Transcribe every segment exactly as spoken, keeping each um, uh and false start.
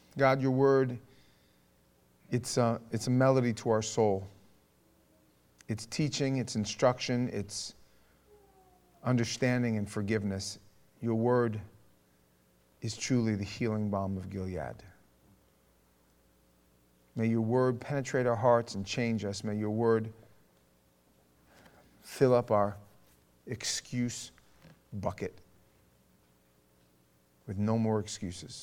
God, your word, it's a, it's a melody to our soul. It's teaching, it's instruction, it's understanding and forgiveness. Your word is truly the healing balm of Gilead. May your word penetrate our hearts and change us. May your word fill up our excuse bucket with no more excuses.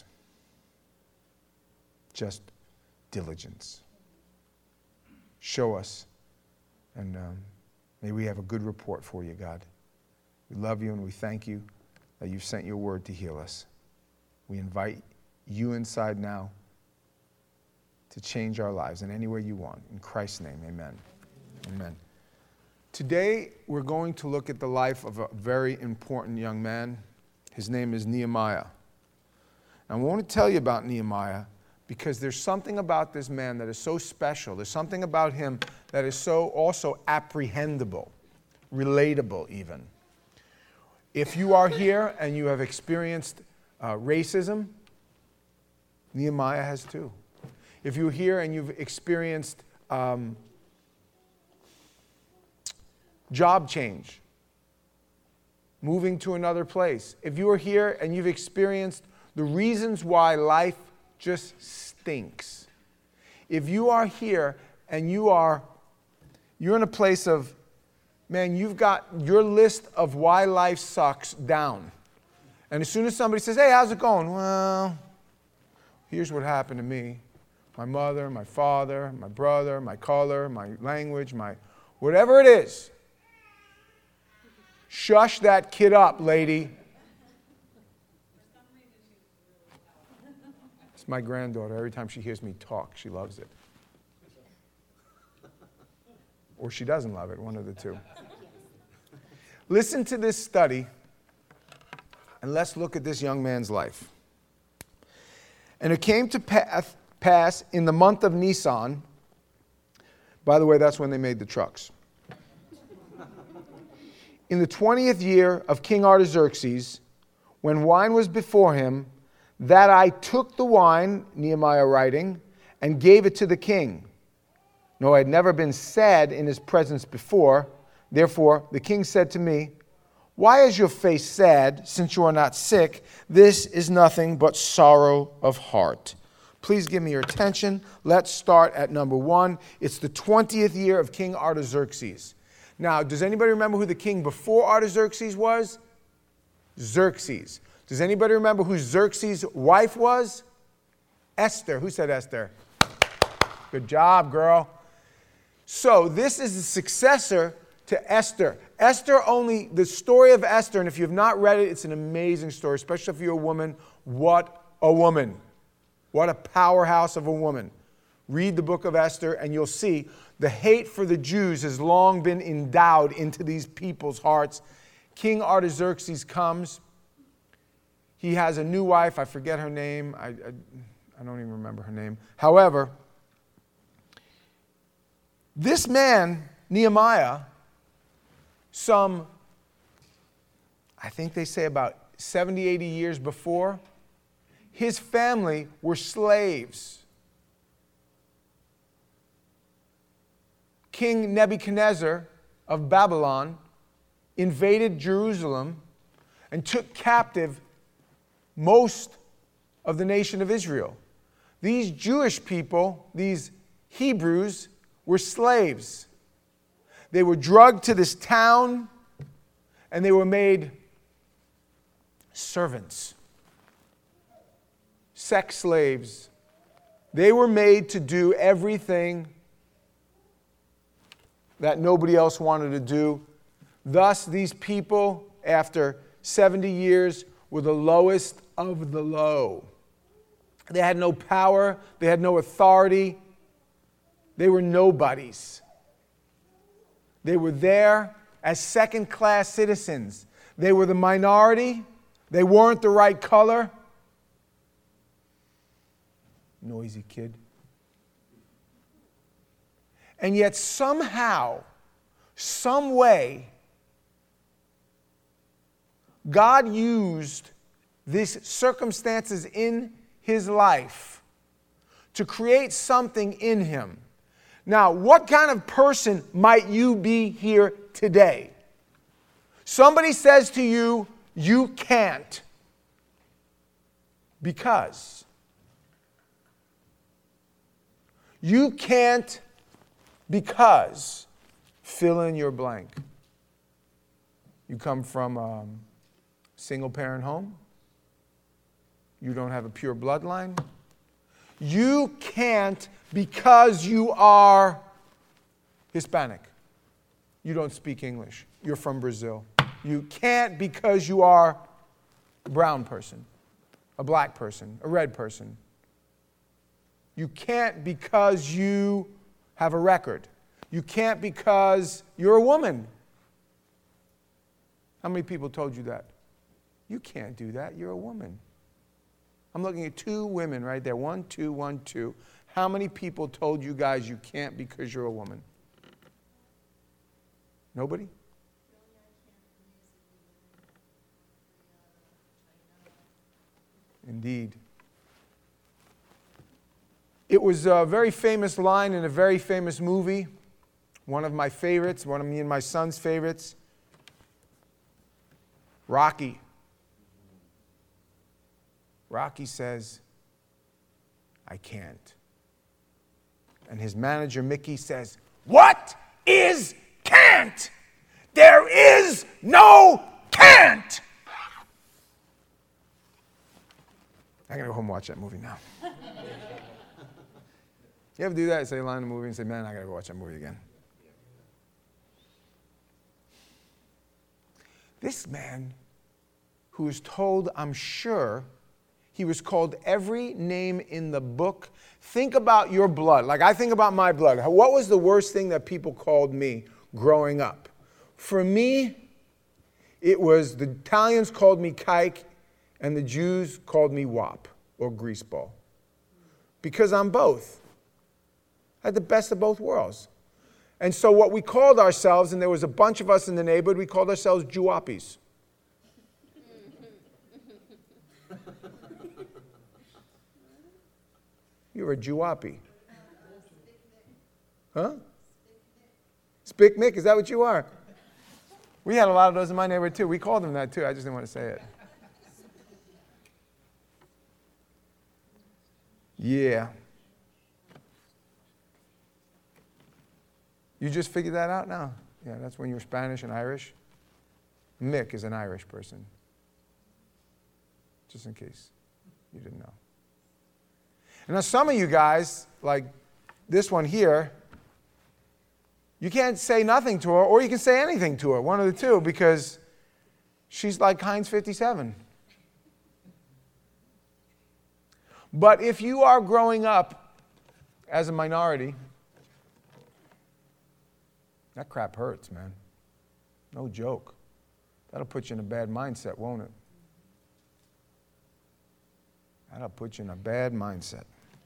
Just diligence. Show us, and um, may we have a good report for you, God. We love you and we thank you that you've sent your word to heal us. We invite you inside now to change our lives in any way you want. In Christ's name, amen. Amen. Today, we're going to look at the life of a very important young man. His name is Nehemiah. I want to tell you about Nehemiah because there's something about this man that is so special. There's something about him that is so also apprehendable, relatable even. If you are here and you have experienced uh, racism, Nehemiah has too. If you're here and you've experienced um, job change, moving to another place, if you are here and you've experienced the reasons why life just stinks, if you are here and you are you're in a place of, man, you've got your list of why life sucks down. And as soon as somebody says, hey, how's it going? Well, here's what happened to me. My mother, my father, my brother, my color, my language, my whatever it is. Shush that kid up, lady. It's my granddaughter. Every time she hears me talk, she loves it. Or she doesn't love it, one of the two. Listen to this study, and let's look at this young man's life. And it came to pass in the month of Nisan. By the way, that's when they made the trucks. In the twentieth year of King Artaxerxes, when wine was before him, that I took the wine, Nehemiah writing, and gave it to the king. No, I had never been sad in his presence before. Therefore, the king said to me, why is your face sad, since you are not sick? This is nothing but sorrow of heart. Please give me your attention. Let's start at number one. It's the twentieth year of King Artaxerxes. Now, does anybody remember who the king before Artaxerxes was? Xerxes. Does anybody remember who Xerxes' wife was? Esther. Who said Esther? Good job, girl. So this is the successor to Esther. Esther only, the story of Esther, and if you have not read it, it's an amazing story, especially if you're a woman. What a woman. What a powerhouse of a woman. Read the book of Esther and you'll see the hate for the Jews has long been endowed into these people's hearts. King Artaxerxes comes. He has a new wife. I forget her name. I, I, I don't even remember her name. However, this man, Nehemiah, some, I think they say about seventy, eighty years before, his family were slaves. King Nebuchadnezzar of Babylon invaded Jerusalem and took captive most of the nation of Israel. These Jewish people, these Hebrews, were slaves. They were drugged to this town and they were made servants, sex slaves. They were made to do everything that nobody else wanted to do. Thus, these people, after seventy years, were the lowest of the low. They had no power. They had no authority. They were nobodies. They were there as second-class citizens. They were the minority. They weren't the right color. Noisy kid. And yet somehow, some way, God used these circumstances in his life to create something in him. Now, what kind of person might you be here today? Somebody says to you, you can't. Because. You can't because. Fill in your blank. You come from a single parent home. You don't have a pure bloodline. You can't because you are Hispanic. You don't speak English. You're from Brazil. You can't because you are a brown person, a black person, a red person. You can't because you have a record. You can't because you're a woman. How many people told you that? You can't do that. You're a woman. I'm looking at two women right there. One, two, one, two. How many people told you guys you can't because you're a woman? Nobody? Indeed. It was a very famous line in a very famous movie. One of my favorites, one of me and my son's favorites. Rocky. Rocky says, I can't. And his manager, Mickey, says, what is can't? There is no can't. I gotta go home and watch that movie now. You ever do that? Say a line in a movie and say, man, I gotta go watch that movie again. This man, who was told, I'm sure, he was called every name in the book. Think about your blood. Like I think about my blood. What was the worst thing that people called me growing up? For me, it was the Italians called me kike and the Jews called me wop or greaseball. Because I'm both. I had the best of both worlds. And so what we called ourselves, and there was a bunch of us in the neighborhood, we called ourselves Jewappies. You're a Jewappie. Huh? Spick Mick, is that what you are? We had a lot of those in my neighborhood too. We called them that too. I just didn't want to say it. Yeah. You just figured that out now? Yeah, that's when you're Spanish and Irish. Mick is an Irish person. Just in case you didn't know. And now some of you guys, like this one here, you can't say nothing to her or you can say anything to her, one of the two, because she's like Heinz fifty-seven. But if you are growing up as a minority, that crap hurts, man. No joke. That'll put you in a bad mindset, won't it? That'll put you in a bad mindset.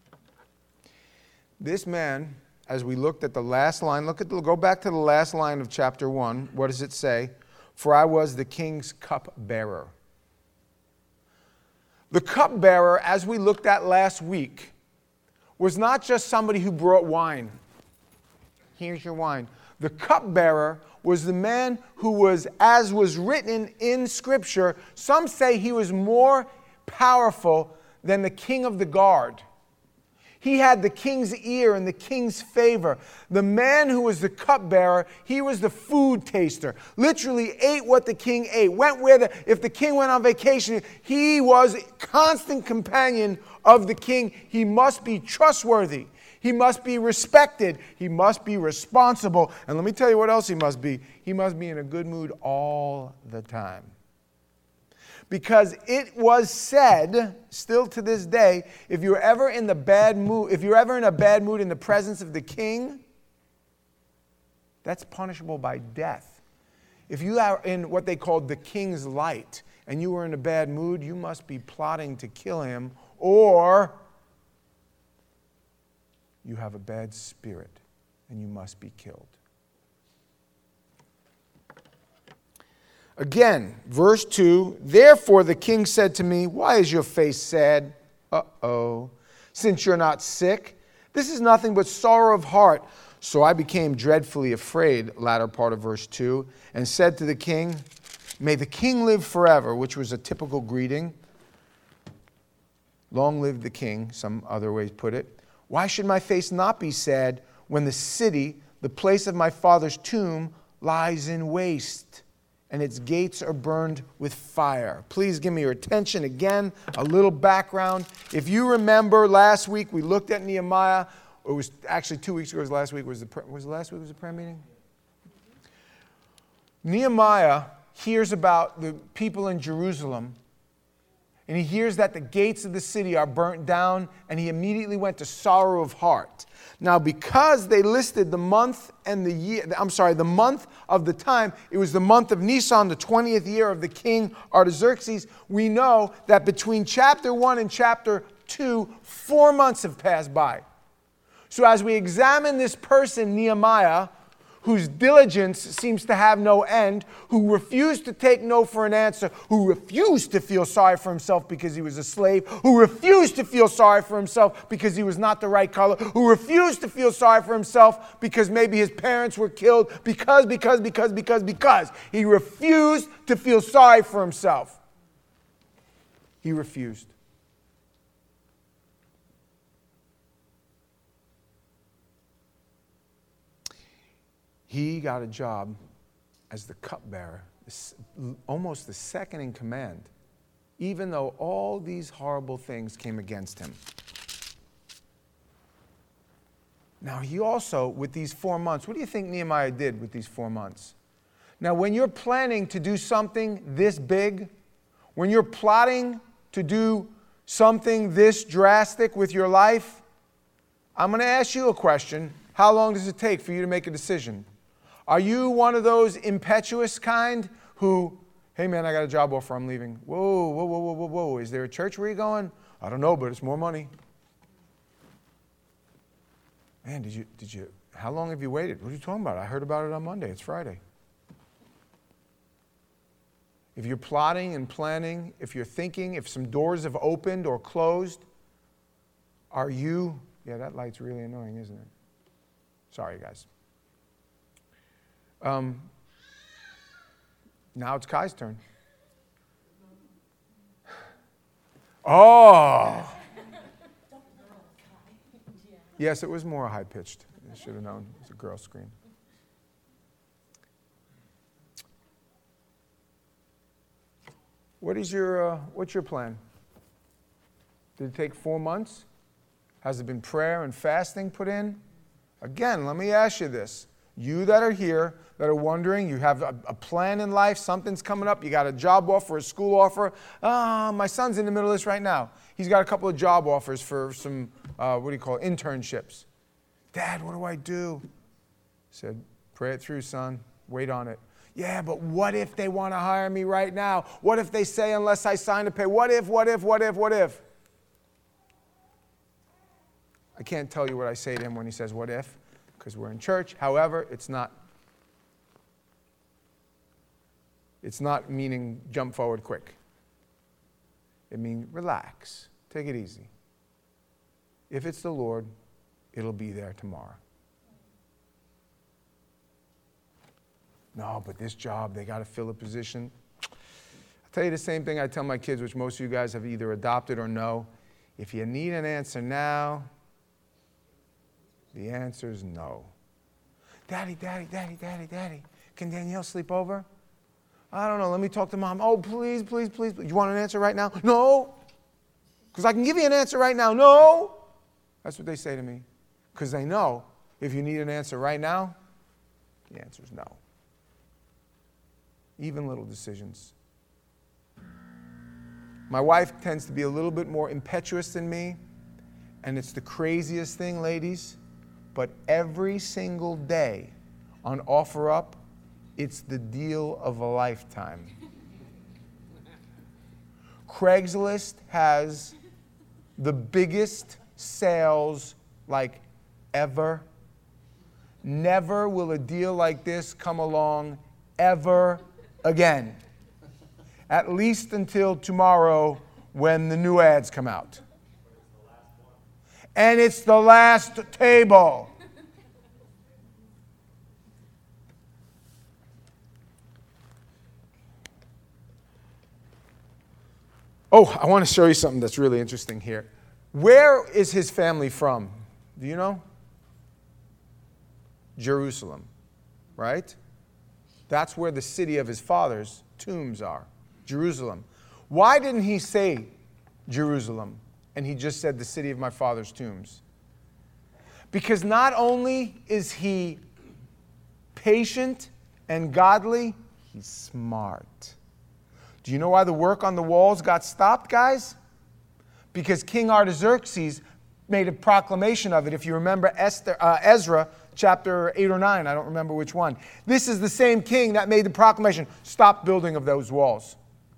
This man, as we looked at the last line, look at the, go back to the last line of chapter one. What does it say? For I was the king's cupbearer. The cupbearer, as we looked at last week, was not just somebody who brought wine. Here's your wine. The cupbearer was the man who was, as was written in Scripture, some say he was more powerful than the king of the guard. He had the king's ear and the king's favor. The man who was the cupbearer, he was the food taster. Literally ate what the king ate. Went where the, if the king went on vacation, he was a constant companion of the king. He must be trustworthy. He must be respected. He must be responsible. And let me tell you what else he must be. He must be in a good mood all the time. Because it was said, still to this day, if you're ever in the bad mood, if you're ever in a bad mood in the presence of the king, that's punishable by death. If you are in what they called the king's light, and you were in a bad mood, you must be plotting to kill him, or you have a bad spirit, and you must be killed. Again, verse two, therefore the king said to me, why is your face sad? Uh-oh. since you're not sick. This is nothing but sorrow of heart. So I became dreadfully afraid, latter part of verse two, and said to the king, may the king live forever, which was a typical greeting. Long live the king, some other ways put it. Why should my face not be sad when the city, the place of my father's tomb, lies in waste, and its gates are burned with fire? Please give me your attention again, a little background. If you remember last week, we looked at Nehemiah. It was actually two weeks ago. It was last week. Was the was last week was the prayer meeting? Nehemiah hears about the people in Jerusalem, and he hears that the gates of the city are burnt down, and he immediately went to sorrow of heart. Now, because they listed the month and the year, I'm sorry, the month of the time, it was the month of Nisan, the twentieth year of the king Artaxerxes, we know that between chapter one and chapter two, four months have passed by. So as we examine this person, Nehemiah, whose diligence seems to have no end, who refused to take no for an answer, who refused to feel sorry for himself because he was a slave, who refused to feel sorry for himself because he was not the right color, who refused to feel sorry for himself because maybe his parents were killed, because, because, because, because, because. He refused to feel sorry for himself. He refused. He got a job as the cupbearer, almost the second in command, even though all these horrible things came against him. Now, he also, with these four months, what do you think Nehemiah did with these four months? Now, when you're planning to do something this big, when you're plotting to do something this drastic with your life, I'm going to ask you a question. How long does it take for you to make a decision? Are you one of those impetuous kind who, hey man, I got a job offer, I'm leaving. Whoa, whoa, whoa, whoa, whoa, whoa. Is there a church where you're going? I don't know, but it's more money. Man, did you, did you, how long have you waited? What are you talking about? I heard about it on Monday. It's Friday. If you're plotting and planning, if you're thinking, if some doors have opened or closed, are you, yeah, that light's really annoying, isn't it? Sorry, guys. Um, now it's Kai's turn. Oh! Yes, it was more high-pitched. I should have known. It was a girl scream. What is your, uh, what's your plan? Did it take four months? Has it been prayer and fasting put in? Again, let me ask you this. You that are here, that are wondering, you have a, a plan in life, something's coming up, you got a job offer, a school offer. Ah, oh, my son's in the middle of this right now. He's got a couple of job offers for some, uh, what do you call it, internships. Dad, what do I do? I said, pray it through, son. Wait on it. Yeah, but what if they want to hire me right now? What if they say unless I sign a pay? What if, what if, what if, what if? I can't tell you what I say to him when he says, what if? Because we're in church. However, it's not, it's not meaning jump forward quick. It means relax. Take it easy. If it's the Lord, it'll be there tomorrow. No, but this job, they got to fill a position. I'll tell you the same thing I tell my kids, which most of you guys have either adopted or know. If you need an answer now, the answer is no. Daddy, daddy, daddy, daddy, daddy, can Danielle sleep over? I don't know, let me talk to mom. Oh, please, please, please. You want an answer right now? No. Because I can give you an answer right now. No. That's what they say to me. Because they know if you need an answer right now, the answer is no. Even little decisions. My wife tends to be a little bit more impetuous than me, and it's the craziest thing, ladies. But every single day on OfferUp, it's the deal of a lifetime. Craigslist has the biggest sales like ever. Never will a deal like this come along ever again. At least until tomorrow when the new ads come out. And it's the last table. Oh, I want to show you something that's really interesting here. Where is his family from? Do you know? Jerusalem, right? That's where the city of his father's tombs are, Jerusalem. Why didn't he say Jerusalem and he just said the city of my father's tombs? Because not only is he patient and godly, he's smart. Do you know why the work on the walls got stopped, guys? Because King Artaxerxes made a proclamation of it. If you remember Esther, uh, Ezra chapter eight or nine, I don't remember which one. This is the same king that made the proclamation, stop building of those walls.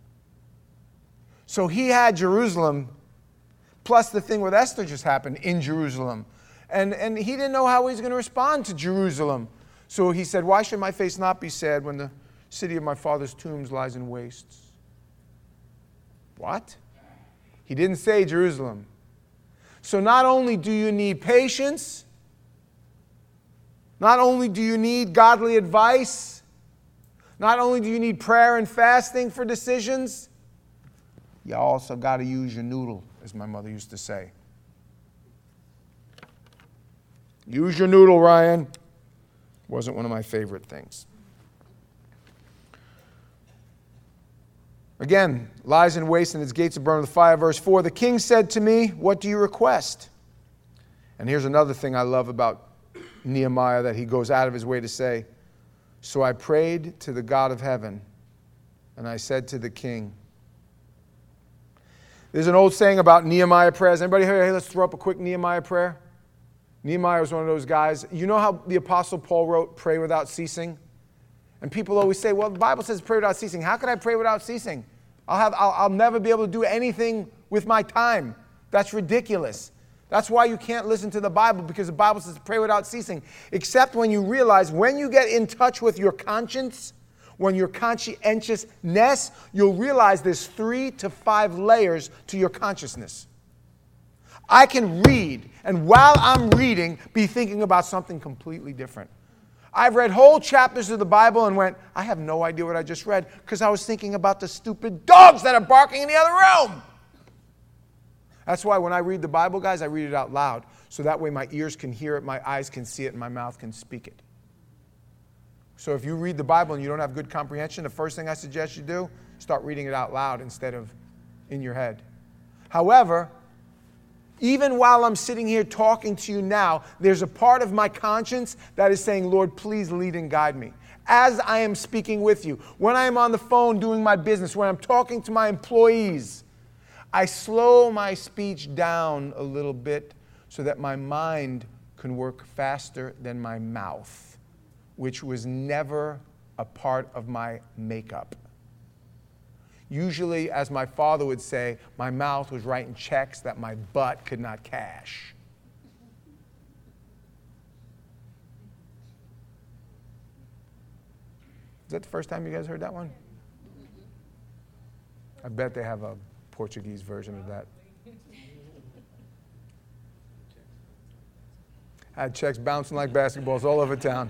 So he had Jerusalem, plus the thing with Esther just happened in Jerusalem. And, and he didn't know how he was going to respond to Jerusalem. So he said, why should my face not be sad when the city of my father's tombs lies in wastes? What? He didn't say Jerusalem. So not only do you need patience, not only do you need godly advice, not only do you need prayer and fasting for decisions, you also got to use your noodle, as my mother used to say. Use your noodle, Ryan. Wasn't one of my favorite things. Again, lies in waste and its gates are burned with fire. Verse four, the king said to me, what do you request? And here's another thing I love about Nehemiah that he goes out of his way to say. So I prayed to the God of heaven, and I said to the king. There's an old saying about Nehemiah prayers. Anybody hear, hey, let's throw up a quick Nehemiah prayer? Nehemiah was one of those guys. You know how the Apostle Paul wrote, pray without ceasing? And people always say, well, the Bible says pray without ceasing. How can I pray without ceasing? I'll, have, I'll, I'll never be able to do anything with my time. That's ridiculous. That's why you can't listen to the Bible, because the Bible says pray without ceasing. Except when you realize, when you get in touch with your conscience, when you're conscientiousness, you'll realize there's three to five layers to your consciousness. I can read, and while I'm reading, be thinking about something completely different. I've read whole chapters of the Bible and went, I have no idea what I just read, because I was thinking about the stupid dogs that are barking in the other room. That's why when I read the Bible, guys, I read it out loud, so that way my ears can hear it, my eyes can see it, and my mouth can speak it. So if you read the Bible and you don't have good comprehension, the first thing I suggest you do, start reading it out loud instead of in your head. However, even while I'm sitting here talking to you now, there's a part of my conscience that is saying, Lord, please lead and guide me. As I am speaking with you, when I am on the phone doing my business, when I'm talking to my employees, I slow my speech down a little bit so that my mind can work faster than my mouth, which was never a part of my makeup. Usually, as my father would say, my mouth was writing checks that my butt could not cash. Is that the first time you guys heard that one? I bet they have a Portuguese version of that. I had checks bouncing like basketballs all over town.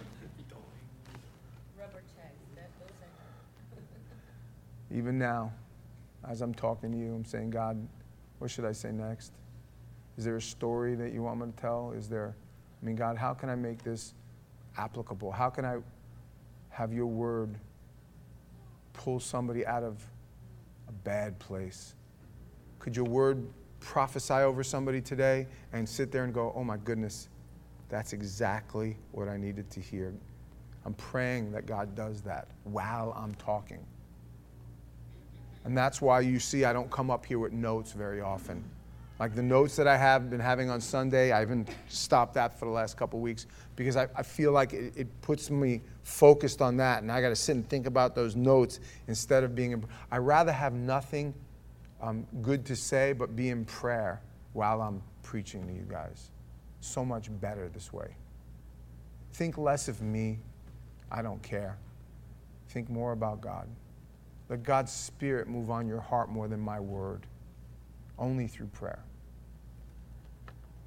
Even now, as I'm talking to you, I'm saying, God, what should I say next? Is there a story that you want me to tell? Is there, I mean, God, how can I make this applicable? How can I have your word pull somebody out of a bad place? Could your word prophesy over somebody today and sit there and go, oh my goodness, that's exactly what I needed to hear. I'm praying that God does that while I'm talking. And that's why you see I don't come up here with notes very often. Like the notes that I have been having on Sunday, I haven't stopped that for the last couple of weeks because I, I feel like it, it puts me focused on that. And I got to sit and think about those notes instead of being, I'd rather have nothing um, good to say but be in prayer while I'm preaching to you guys. So much better this way. Think less of me. I don't care. Think more about God. Let God's Spirit move on your heart more than my word. Only through prayer.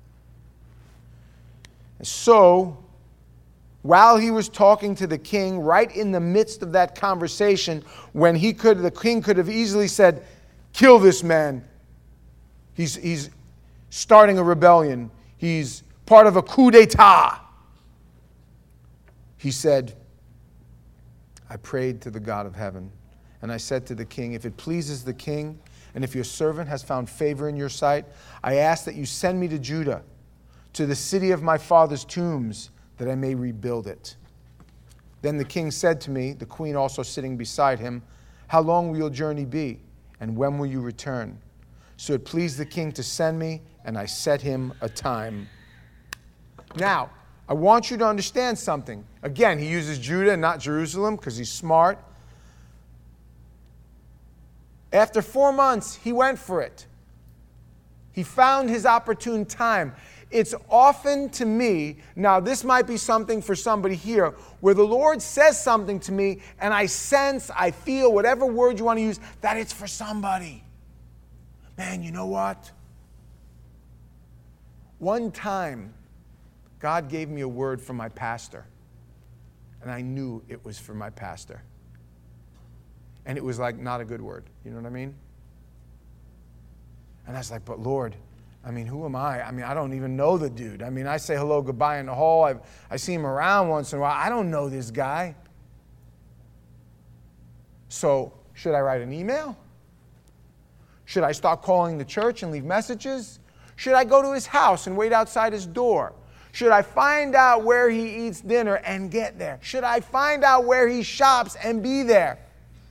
So, while he was talking to the king, right in the midst of that conversation, when he could, the king could have easily said, kill this man. He's, he's starting a rebellion. He's part of a coup d'etat. He said, I prayed to the God of heaven, and I said to the king, if it pleases the king, and if your servant has found favor in your sight, I ask that you send me to Judah, to the city of my father's tombs, that I may rebuild it. Then the king said to me, the queen also sitting beside him, how long will your journey be, and when will you return? So it pleased the king to send me, and I set him a time. Now, I want you to understand something. Again, he uses Judah and not Jerusalem because he's smart. After four months, he went for it. He found his opportune time. It's often to me, now this might be something for somebody here, where the Lord says something to me and I sense, I feel, whatever word you want to use, that it's for somebody. Man, you know what? One time, God gave me a word from my pastor, and I knew it was for my pastor. And it was like not a good word. You know what I mean? And I was like, but Lord, I mean, who am I? I mean, I don't even know the dude. I mean, I say hello, goodbye in the hall. I've, I see him around once in a while. I don't know this guy. So, should I write an email? Should I start calling the church and leave messages? Should I go to his house and wait outside his door? Should I find out where he eats dinner and get there? Should I find out where he shops and be there?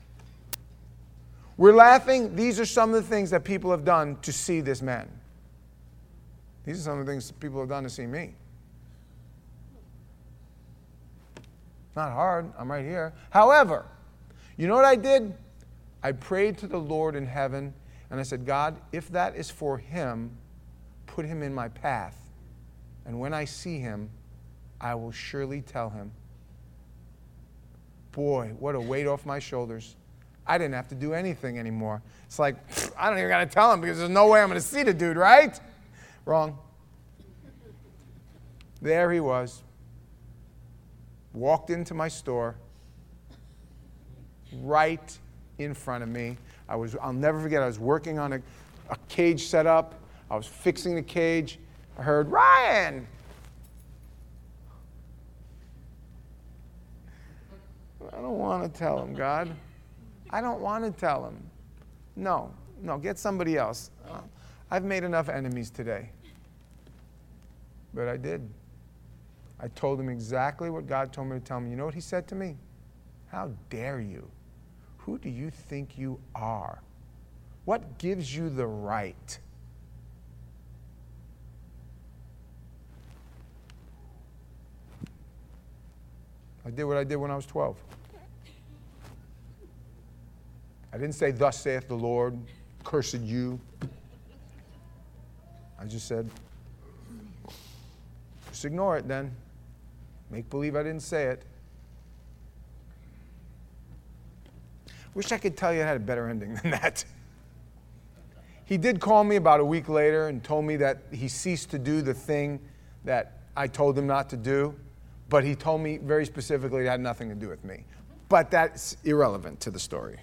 We're laughing. These are some of the things that people have done to see this man. These are some of the things that people have done to see me. Not hard. I'm right here. However, you know what I did? I prayed to the Lord in heaven, and I said, God, if that is for him, put him in my path. And when I see him, I will surely tell him. Boy, what a weight off my shoulders. I didn't have to do anything anymore. It's like, I don't even got to tell him because there's no way I'm going to see the dude, right? Wrong. There he was. Walked into my store. Right in front of me. I was, I'll never forget, I was working on a, a cage setup. I was fixing the cage. I heard, Ryan! I don't want to tell him, God. I don't want to tell him. No, no, get somebody else. Uh, I've made enough enemies today. But I did. I told him exactly what God told me to tell him. You know what he said to me? How dare you? Who do you think you are? What gives you the right? I did what I did when I was twelve. I didn't say, thus saith the Lord, cursed you. I just said, just ignore it then. Make believe I didn't say it. Wish I could tell you it had a better ending than that. He did call me about a week later and told me that he ceased to do the thing that I told him not to do, but he told me very specifically it had nothing to do with me. But that's irrelevant to the story.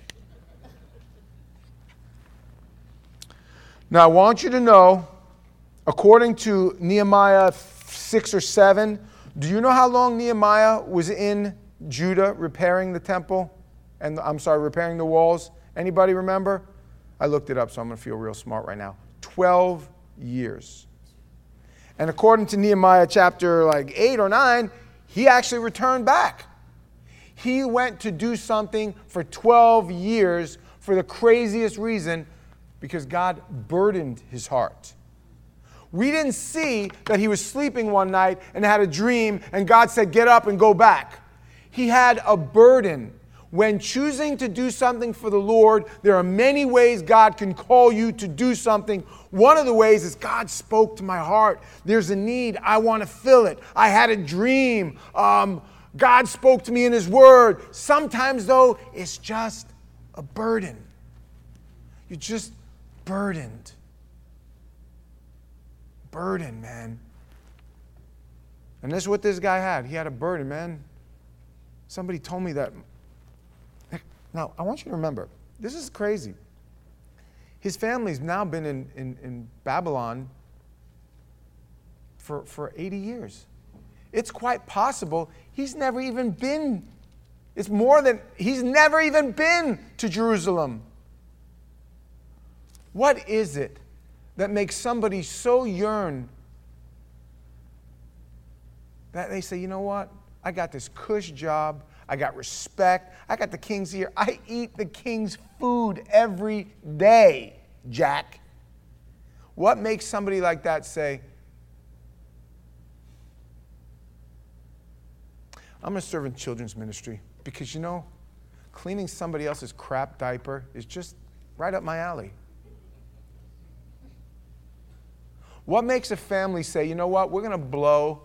Now, I want you to know, according to Nehemiah six or seven, do you know how long Nehemiah was in Judah repairing the temple? And I'm sorry, repairing the walls? Anybody remember? I looked it up, so I'm going to feel real smart right now. Twelve years. And according to Nehemiah chapter like eight or nine, he actually returned back. He went to do something for twelve years for the craziest reason, because God burdened his heart. We didn't see that he was sleeping one night and had a dream and God said, get up and go back. He had a burden. When choosing to do something for the Lord, there are many ways God can call you to do something. One of the ways is God spoke to my heart. There's a need. I want to fill it. I had a dream. Um, God spoke to me in his word. Sometimes, though, it's just a burden. You're just burdened. Burden, man. And this is what this guy had. He had a burden, man. Somebody told me that. Now, I want you to remember, this is crazy. His family's now been in, in, in Babylon for, for eighty years. It's quite possible he's never even been. It's more than, he's never even been to Jerusalem. What is it that makes somebody so yearn that they say, you know what? I got this cush job. I got respect. I got the king's ear. I eat the king's food every day, Jack. What makes somebody like that say, I'm going to serve in children's ministry? Because, you know, cleaning somebody else's crap diaper is just right up my alley. What makes a family say, you know what, we're going to blow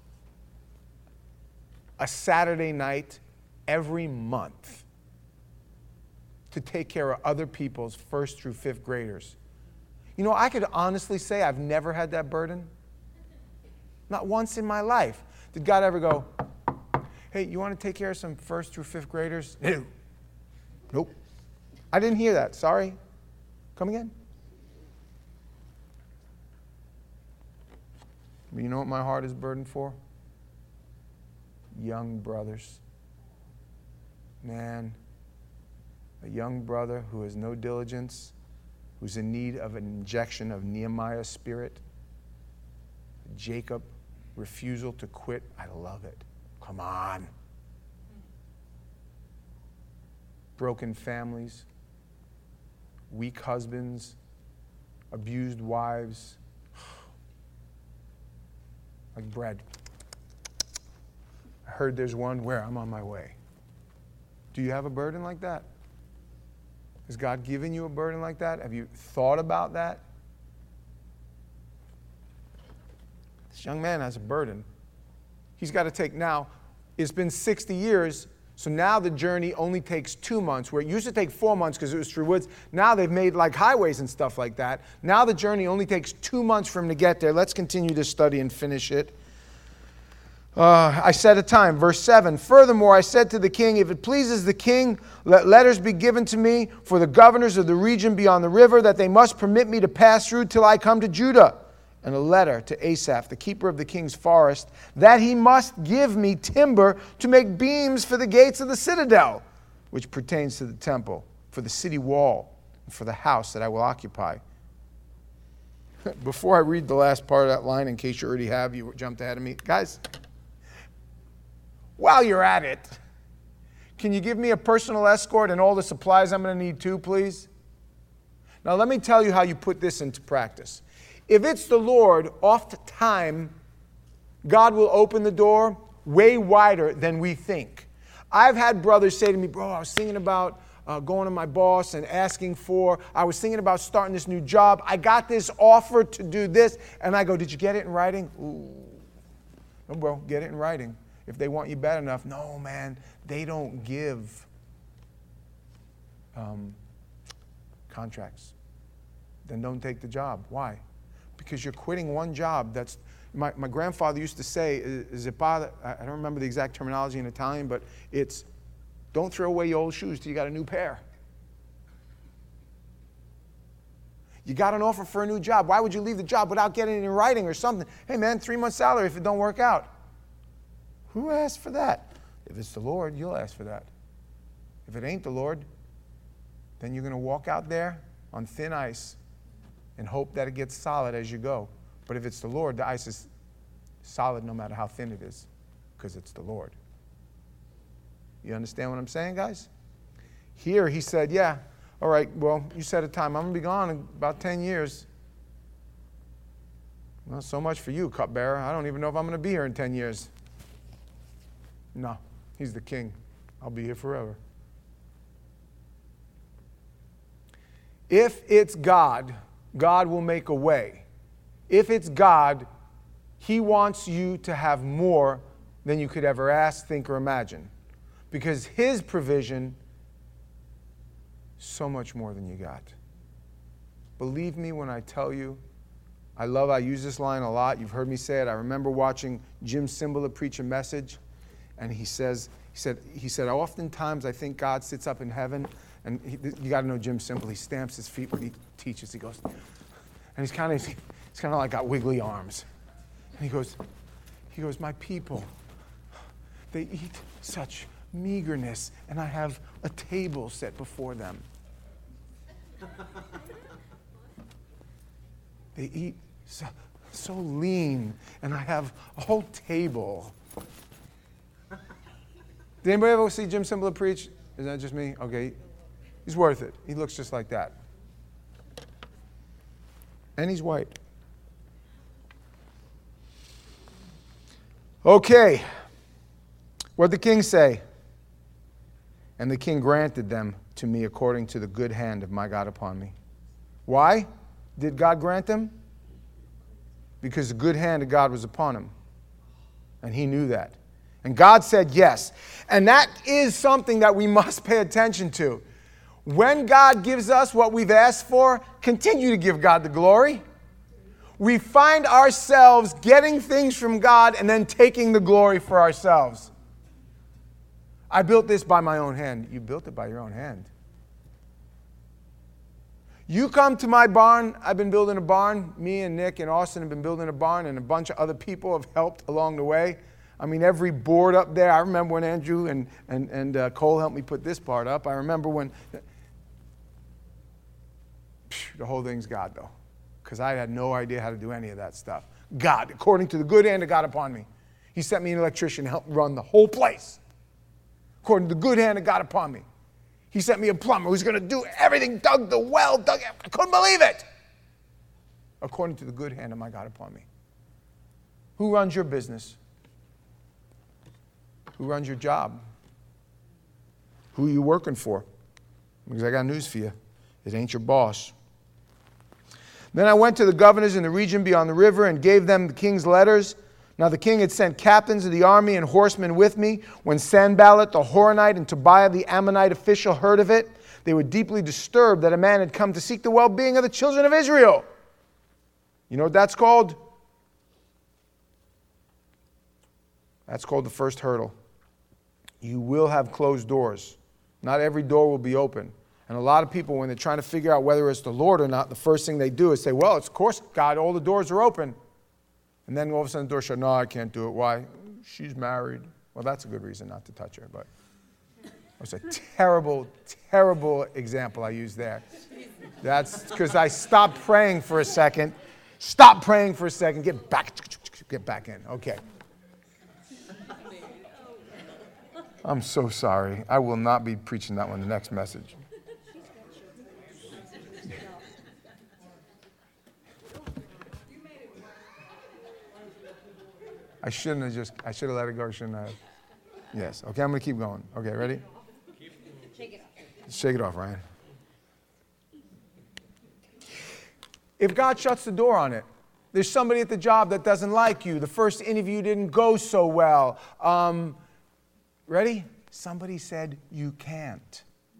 a Saturday night every month to take care of other people's first through fifth graders? You know, I could honestly say I've never had that burden. Not once in my life. Did God ever go, hey, you want to take care of some first through fifth graders? No. Nope. I didn't hear that. Sorry. Come again. But you know what my heart is burdened for? Young brothers. Man, a young brother who has no diligence, who's in need of an injection of Nehemiah's spirit. Jacob, refusal to quit. I love it. Come on. Broken families, weak husbands, abused wives. Like bread. I heard there's one where I'm on my way. Do you have a burden like that? Has God given you a burden like that? Have you thought about that? This young man has a burden. He's got to take now, it's been sixty years, so now the journey only takes two months, where it used to take four months because it was through woods. Now they've made like highways and stuff like that. Now the journey only takes two months for him to get there. Let's continue this study and finish it. Uh, I set a time, verse seven. Furthermore, I said to the king, if it pleases the king, let letters be given to me for the governors of the region beyond the river, that they must permit me to pass through till I come to Judah. And a letter to Asaph, the keeper of the king's forest, that he must give me timber to make beams for the gates of the citadel, which pertains to the temple, for the city wall, and for the house that I will occupy. Before I read the last part of that line, in case you already have, you jumped ahead of me. Guys, while you're at it, can you give me a personal escort and all the supplies I'm going to need too, please? Now, let me tell you how you put this into practice. If it's the Lord, oft-time, God will open the door way wider than we think. I've had brothers say to me, bro, I was thinking about uh, going to my boss and asking for, I was thinking about starting this new job. I got this offer to do this. And I go, did you get it in writing? Ooh. No, bro, get it in writing. If they want you bad enough. No, man, they don't give um, contracts. Then don't take the job. Why? Because you're quitting one job that's, my, my grandfather used to say, Zippa, I don't remember the exact terminology in Italian, but it's, don't throw away your old shoes till you got a new pair. You got an offer for a new job. Why would you leave the job without getting it in writing or something? Hey, man, three months salary if it don't work out. Who asked for that? If it's the Lord, you'll ask for that. If it ain't the Lord, then you're going to walk out there on thin ice and hope that it gets solid as you go. But if it's the Lord, the ice is solid no matter how thin it is, because it's the Lord. You understand what I'm saying, guys? Here he said, yeah, all right, well, you set a time. I'm going to be gone in about ten years. Well, so much for you, cupbearer. I don't even know if I'm going to be here in ten years. No, he's the king. I'll be here forever. If it's God, God will make a way. If it's God, he wants you to have more than you could ever ask, think, or imagine. Because his provision is so much more than you got. Believe me when I tell you, I love, I use this line a lot. You've heard me say it. I remember watching Jim Cymbala preach a message, and he says, he said, he said, oftentimes I think God sits up in heaven, and he, you got to know Jim Cymbala. He stamps his feet when he teaches. He goes, and he's kind of, he's kind of like got wiggly arms. And he goes, he goes, my people, they eat such meagerness, and I have a table set before them. They eat so, so lean, and I have a whole table. Did anybody ever see Jim Cymbala preach? Is that just me? Okay. He's worth it. He looks just like that. And he's white. Okay. What did the king say? And the king granted them to me according to the good hand of my God upon me. Why did God grant them? Because the good hand of God was upon him. And he knew that. And God said yes. And that is something that we must pay attention to. When God gives us what we've asked for, continue to give God the glory. We find ourselves getting things from God and then taking the glory for ourselves. I built this by my own hand. You built it by your own hand. You come to my barn. I've been building a barn. Me and Nick and Austin have been building a barn, and a bunch of other people have helped along the way. I mean, every board up there. I remember when Andrew and, and, and uh, Cole helped me put this part up. I remember when... The whole thing's God, though, because I had no idea how to do any of that stuff. God, according to the good hand of God upon me. He sent me an electrician to help run the whole place. According to the good hand of God upon me. He sent me a plumber who's going to do everything, dug the well, dug it. I couldn't believe it. According to the good hand of my God upon me. Who runs your business? Who runs your job? Who are you working for? Because I got news for you. It ain't your boss. Then I went to the governors in the region beyond the river and gave them the king's letters. Now the king had sent captains of the army and horsemen with me. When Sanballat the Horonite and Tobiah the Ammonite official heard of it, they were deeply disturbed that a man had come to seek the well-being of the children of Israel. You know what that's called? That's called the first hurdle. You will have closed doors. Not every door will be open. And a lot of people, when they're trying to figure out whether it's the Lord or not, the first thing they do is say, well, it's of course God, all the doors are open. And then all of a sudden the door shut. No, I can't do it. Why? She's married. Well, that's a good reason not to touch her. But it was a terrible, terrible example I used there. That's because I stopped praying for a second. Stop praying for a second. Get back. Get back in. Okay. I'm so sorry. I will not be preaching that one the next message. I shouldn't have just, I should have let it go, shouldn't I? Yes. Okay, I'm going to keep going. Okay, ready? Shake it off. Shake it off, Ryan. If God shuts the door on it, there's somebody at the job that doesn't like you. The first interview didn't go so well. Um, ready? Somebody said you can't.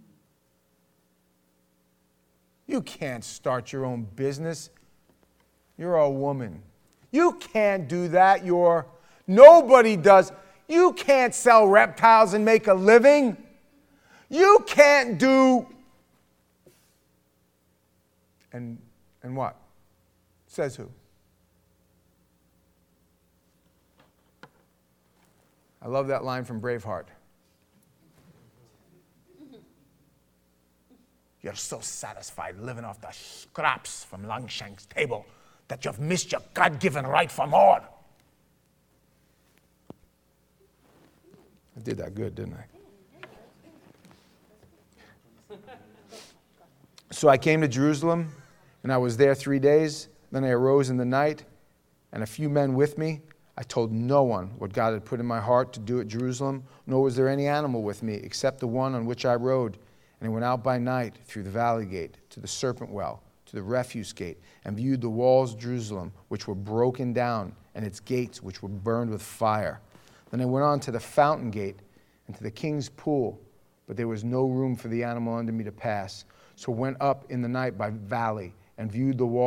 You can't start your own business. You're a woman. You can't do that. You're... Nobody does. You can't sell reptiles and make a living. You can't do... And, and what? Says who? I love that line from Braveheart. You're so satisfied living off the scraps from Longshank's table that you've missed your God-given right for more. I did that good, didn't I? So I came to Jerusalem, and I was there three days. Then I arose in the night, and a few men with me. I told no one what God had put in my heart to do at Jerusalem, nor was there any animal with me, except the one on which I rode. And I went out by night through the valley gate to the serpent well, to the refuse gate, and viewed the walls of Jerusalem, which were broken down, and its gates, which were burned with fire. Then I went on to the fountain gate and to the king's pool, but there was no room for the animal under me to pass. So went up in the night by valley and viewed the wall,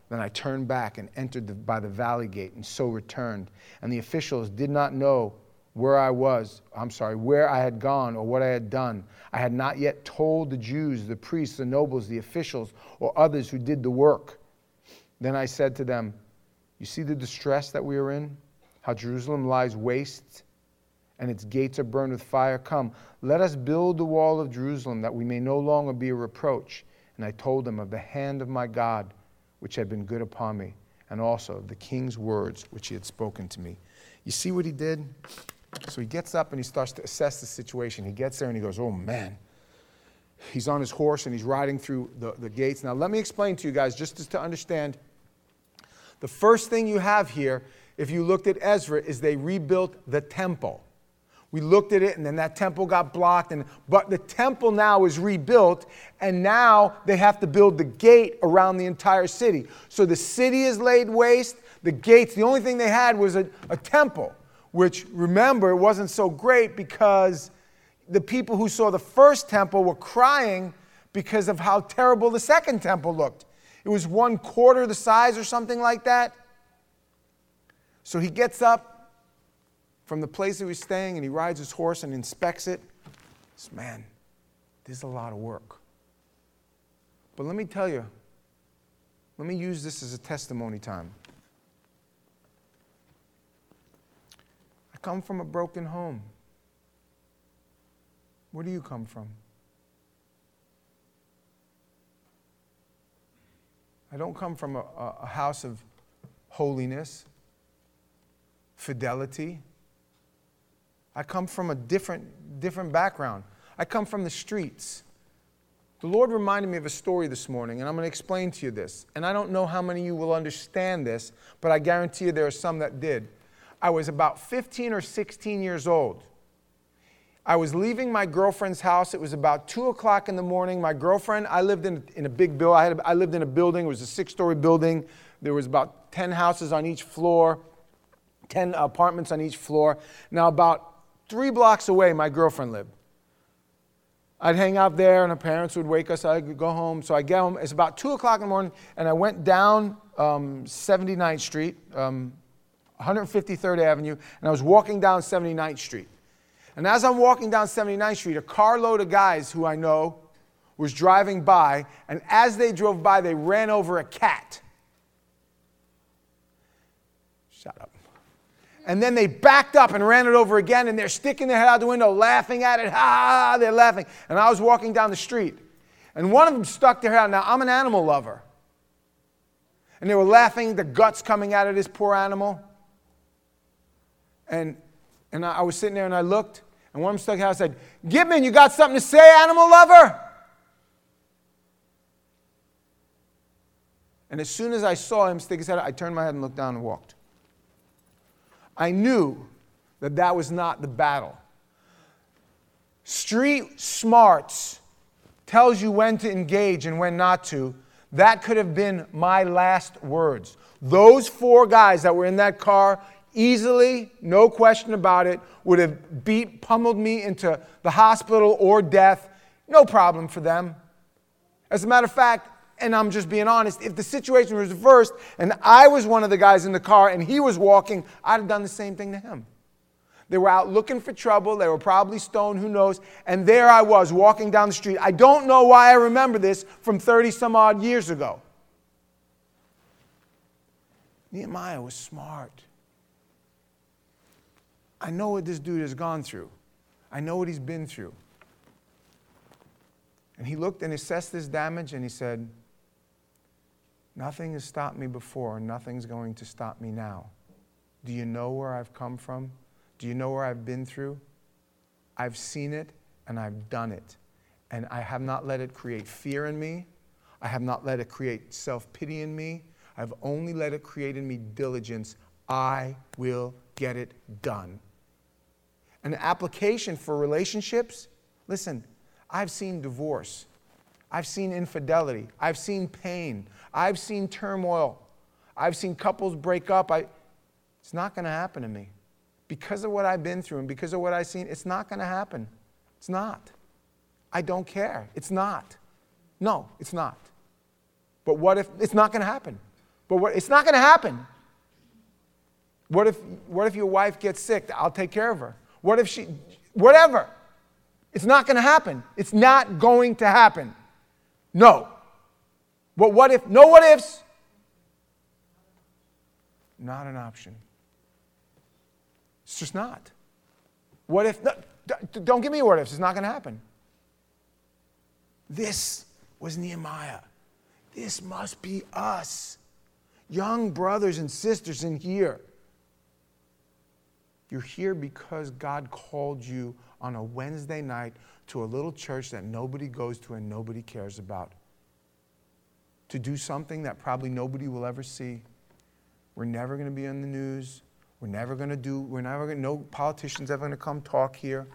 Then I turned back and entered the, by the valley gate, and so returned. And the officials did not know where I was, I'm sorry, where I had gone or what I had done. I had not yet told the Jews, the priests, the nobles, the officials, or others who did the work. Then I said to them, you see the distress that we are in? How Jerusalem lies waste, and its gates are burned with fire? Come, let us build the wall of Jerusalem, that we may no longer be a reproach. And I told them of the hand of my God, which had been good upon me, and also of the king's words, which he had spoken to me. You see what he did? So he gets up and he starts to assess the situation. He gets there and he goes, oh man. He's on his horse and he's riding through the, the gates. Now let me explain to you guys, just to understand. The first thing you have here, if you looked at Ezra, is they rebuilt the temple. We looked at it and then that temple got blocked. And, but the temple now is rebuilt, and now they have to build the gate around the entire city. So the city is laid waste. The gates, the only thing they had was a, a temple. Which, remember, it wasn't so great because the people who saw the first temple were crying because of how terrible the second temple looked. It was one quarter the size or something like that. So he gets up from the place he was staying and he rides his horse and inspects it. He says, man, this is a lot of work. But let me tell you, let me use this as a testimony time. Come from a broken home. Where do you come from? I don't come from a, a house of holiness, fidelity. I come from a different, different background. I come from the streets. The Lord reminded me of a story this morning, and I'm going to explain to you this. And I don't know how many of you will understand this, but I guarantee you there are some that did. I was about fifteen or sixteen years old. I was leaving my girlfriend's house. It was about two o'clock in the morning. My girlfriend, I lived in, in a big building. I, had a, I lived in a building. It was a six-story building. There was about ten houses on each floor, ten apartments on each floor. Now, about three blocks away, my girlfriend lived. I'd hang out there, and her parents would wake us. I'd go home. So I get home. It's about two o'clock in the morning, and I went down um, seventy-ninth Street, um, one fifty-third Avenue, and I was walking down seventy-ninth Street. And as I'm walking down seventy-ninth Street, a carload of guys who I know was driving by, and as they drove by, they ran over a cat. Shut up. And then they backed up and ran it over again, and they're sticking their head out the window, laughing at it. Ha! They're laughing. And I was walking down the street, and one of them stuck their head out. Now, I'm an animal lover. And they were laughing, the guts coming out of this poor animal. And, and I, I was sitting there and I looked, and one of them stuck out and said, Gitman, you got something to say, animal lover? And as soon as I saw him stick his head out, I turned my head and looked down and walked. I knew that that was not the battle. Street smarts tells you when to engage and when not to. That could have been my last words. Those four guys that were in that car easily, no question about it, would have beat, pummeled me into the hospital or death. No problem for them. As a matter of fact, and I'm just being honest, if the situation was reversed and I was one of the guys in the car and he was walking, I'd have done the same thing to him. They were out looking for trouble. They were probably stoned, who knows. And there I was walking down the street. I don't know why I remember this from thirty some odd years ago. Nehemiah was smart. I know what this dude has gone through. I know what he's been through. And he looked and assessed this damage and he said, nothing has stopped me before, and nothing's going to stop me now. Do you know where I've come from? Do you know where I've been through? I've seen it and I've done it. And I have not let it create fear in me. I have not let it create self-pity in me. I've only let it create in me diligence. I will get it done. An application for relationships, listen, I've seen divorce. I've seen infidelity. I've seen pain. I've seen turmoil. I've seen couples break up. I, it's not going to happen to me. Because of what I've been through and because of what I've seen, it's not going to happen. It's not. I don't care. It's not. No, it's not. But what if it's not going to happen? But what, it's not going to happen. What if, what if your wife gets sick? I'll take care of her. What if she, whatever. It's not going to happen. It's not going to happen. No. But what if, no what ifs? Not an option. It's just not. What if, no, don't give me what ifs. It's not going to happen. This was Nehemiah. This must be us. Young brothers and sisters in here. You're here because God called you on a Wednesday night to a little church that nobody goes to and nobody cares about. To do something that probably nobody will ever see. We're never going to be on the news. We're never going to do, we're never going to, no politician's ever going to come talk here.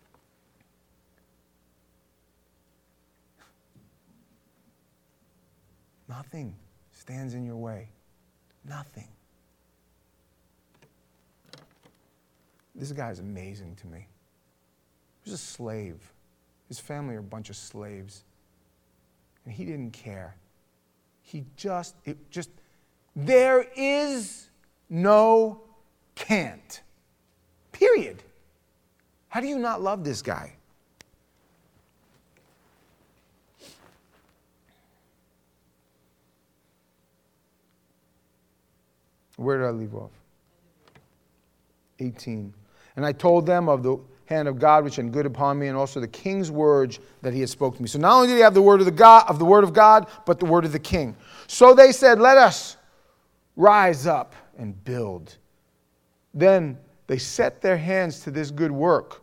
Nothing stands in your way. Nothing. This guy is amazing to me. He was a slave. His family are a bunch of slaves. And he didn't care. He just, it just, there is no can't. Period. How do you not love this guy? Where did I leave off? eighteen. And I told them of the hand of God which had good upon me, and also the king's words that he had spoken to me. So not only did he have the word of the God of the word of God, but the word of the king. So they said, let us rise up and build. Then they set their hands to this good work.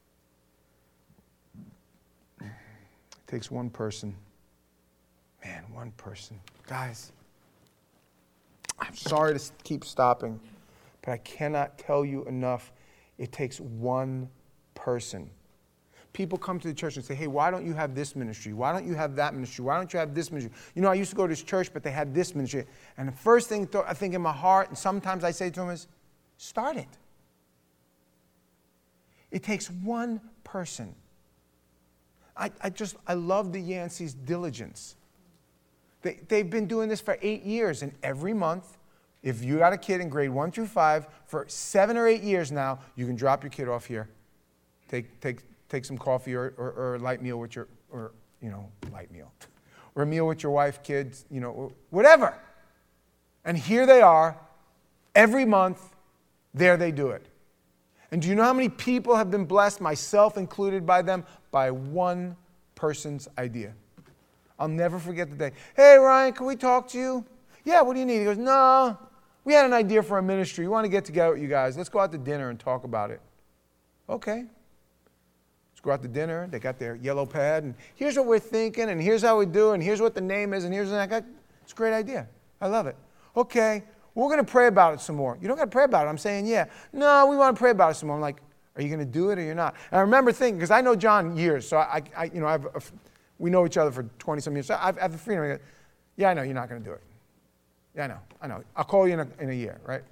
It takes one person. Man, one person. Guys, I'm sorry to keep stopping, but I cannot tell you enough. It takes one person. People come to the church and say, hey, why don't you have this ministry? Why don't you have that ministry? Why don't you have this ministry? You know, I used to go to this church, but they had this ministry. And the first thing I think in my heart, and sometimes I say to them is, start it. It takes one person. I, I just, I love the Yancey's diligence. They, they've been doing this for eight years, and every month, if you got a kid in grade one through five, for seven or eight years now, you can drop your kid off here. Take, take, take some coffee or, or, or a light meal with your, or, you know, light meal. Or a meal with your wife, kids, you know, whatever. And here they are, every month, there they do it. And do you know how many people have been blessed, myself included by them, by one person's idea? I'll never forget the day. Hey, Ryan, can we talk to you? Yeah, what do you need? He goes, no, we had an idea for a ministry. We want to get together with you guys. Let's go out to dinner and talk about it. Okay. Let's go out to dinner. They got their yellow pad, and here's what we're thinking, and here's how we do, and here's what the name is, and here's that. It's a great idea. I love it. Okay, we're going to pray about it some more. You don't got to pray about it. I'm saying, yeah. No, we want to pray about it some more. I'm like, are you going to do it or you're not? And I remember thinking, because I know John years, so I, I you know, I've, a, we know each other for twenty-some years. So I have the freedom. I go, yeah, I know you're not going to do it. Yeah, I know. I know. I'll call you in a, in a year, right?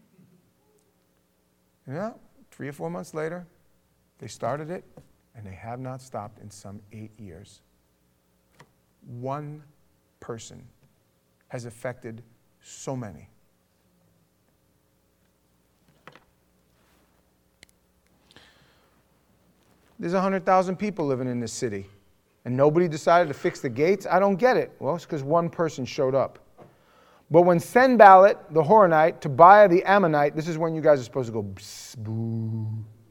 You know, three or four months later, they started it, and they have not stopped in some eight years. One person has affected so many. There's one hundred thousand people living in this city, and nobody decided to fix the gates? I don't get it. Well, it's because one person showed up. But when Sanballat, the Horonite, Tobiah, the Ammonite, this is when you guys are supposed to go, psst, boo.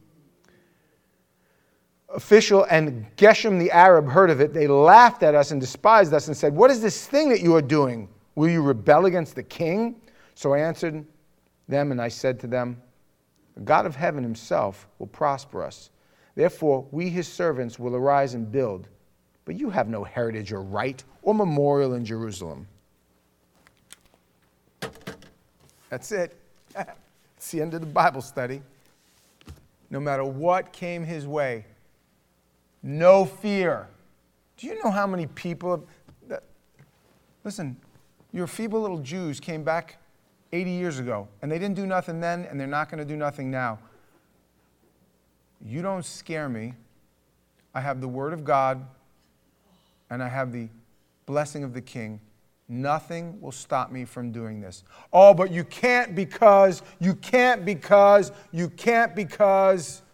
Official, and Geshem the Arab heard of it, they laughed at us and despised us and said, what is this thing that you are doing? Will you rebel against the king? So I answered them, and I said to them, the God of heaven himself will prosper us. Therefore, we his servants will arise and build. But you have no heritage or right or memorial in Jerusalem. That's it. It's the end of the Bible study. No matter what came his way, no fear. Do you know how many people, that, listen, your feeble little Jews came back eighty years ago, and they didn't do nothing then, and they're not going to do nothing now. You don't scare me. I have the word of God, and I have the blessing of the king. Nothing will stop me from doing this. Oh, but you can't because, you can't because, you can't because.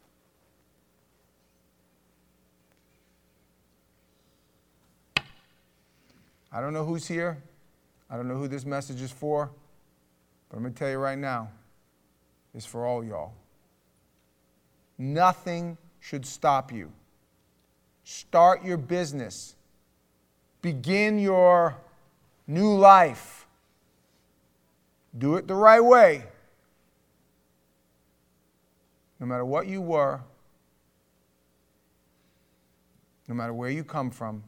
I don't know who's here. I don't know who this message is for. But I'm going to tell you right now, it's for all y'all. Nothing should stop you. Start your business. Begin your new life. Do it the right way. No matter what you were, no matter where you come from,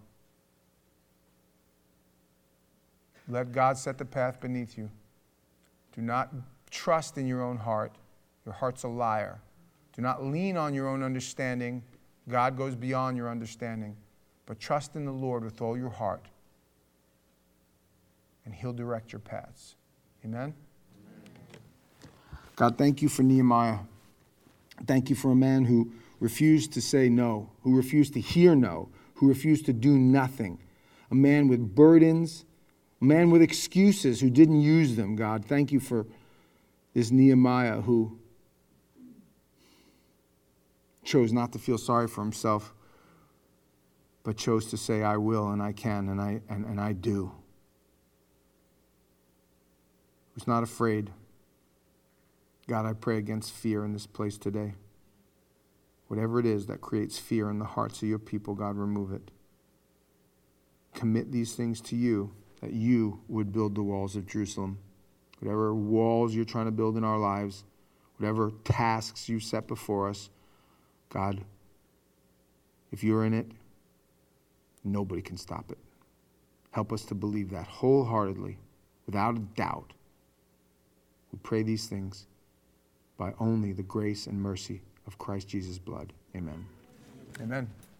let God set the path beneath you. Do not trust in your own heart. Your heart's a liar. Do not lean on your own understanding. God goes beyond your understanding. But trust in the Lord with all your heart, and He'll direct your paths. Amen? God, thank you for Nehemiah. Thank you for a man who refused to say no, who refused to hear no, who refused to do nothing. A man with burdens, a man with excuses who didn't use them, God. Thank you for this Nehemiah who chose not to feel sorry for himself, but chose to say, I will and I can and I and, and I do. Who's not afraid. God, I pray against fear in this place today. Whatever it is that creates fear in the hearts of your people, God, remove it. Commit these things to you, that you would build the walls of Jerusalem. Whatever walls you're trying to build in our lives, whatever tasks you set before us, God, if you're in it, nobody can stop it. Help us to believe that wholeheartedly, without a doubt. We pray these things by only the grace and mercy of Christ Jesus' blood. Amen. Amen.